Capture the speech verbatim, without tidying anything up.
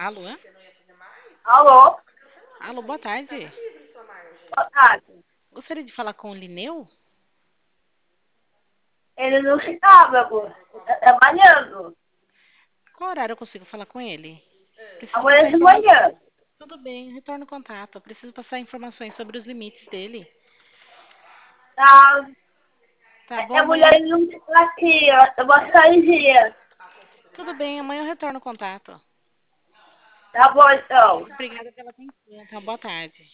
Alô? Alô, Alô, boa tarde. boa tarde. Gostaria de falar com o Lineu? Ele não estava agora. Ele está trabalhando. Qual horário eu consigo falar com ele? Preciso passar Amanhã de informações. manhã. Tudo bem, retorno o contato. Eu preciso passar informações sobre os limites dele. Tá. Tá É, bom, a mulher amanhã. não está aqui, ó. Eu vou sair. Tudo bem, amanhã eu retorno o contato. Tá bom, então. Obrigada pela atenção. Então, boa tarde.